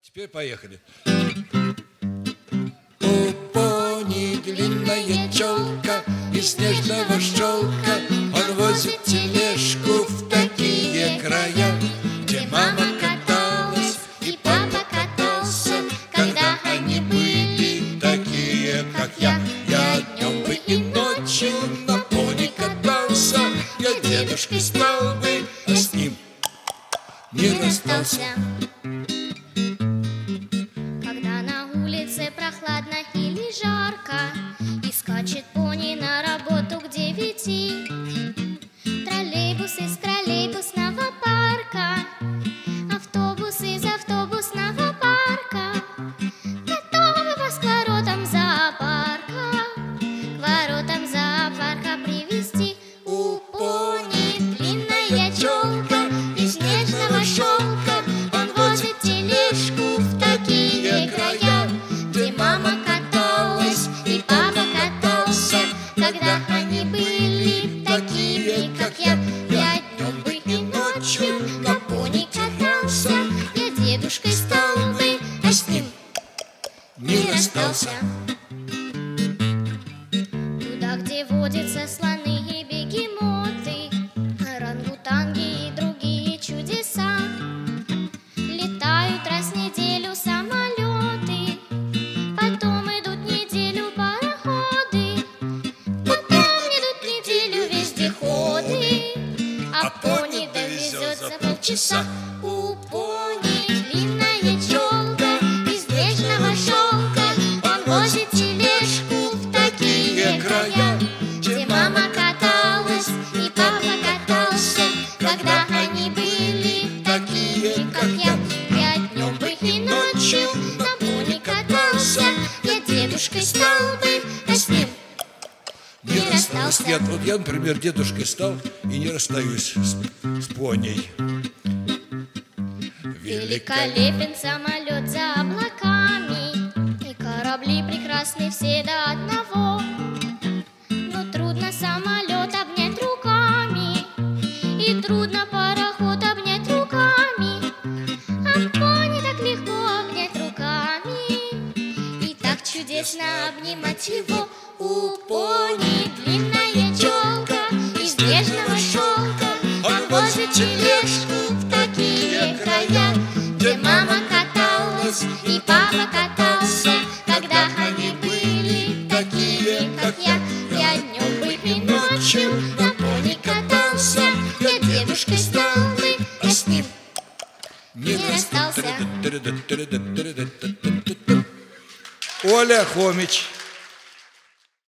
Теперь поехали. У пони длинная челка из нежного шелка. Он возит тележку в такие края, где мама каталась и папа катался, когда они были такие, как я. Я днем бы и ночью на пони катался, я дедушкой стал бы, а с ним не расстался. Когда на улице прохладно или жарко, и скачет пони на работу к 9, троллейбус из троллейбусного парка, автобус из автобусного парка, готовы вас к воротам зоопарка, привезти. У пони длинная челка из нежного шелка. Он возит тележку в такие края, где мама каталась и папа катался, когда они были такие, как я. Я днем бы и ночью на пони катался, я дедушкой стал бы, а с ним не расстался. Туда, где водятся слоны и бегемоты, орангутанги и другие чудеса, летают раз в неделю самолеты, потом идут неделю пароходы, потом идут неделю вездеходы, а пони довезет за полчаса. У Пони длинная челка из нежного шелка. Он возит тележку в такие края, где мама каталась и папа катался, когда они были такие, как я. Я днем бы и ночью на пони катался, я дедушкой стал бы, а с ним не расстался. Вот я, например, дедушкой стал и не расстаюсь с поней. Великолепен самолет за облаками, и корабли прекрасны все до одного. Но трудно самолет обнять руками, и трудно пароход обнять руками, а пони так легко обнять руками, и так чудесно обнимать его. У пони длинная челка из нежного шелка. Он возит тележку в такие края, где мама каталась и папа катался, когда они были такие, как я. Я днем бы и ночью на пони катался, я дедушкой стал бы, а с ним не расстался. Оля Хомич.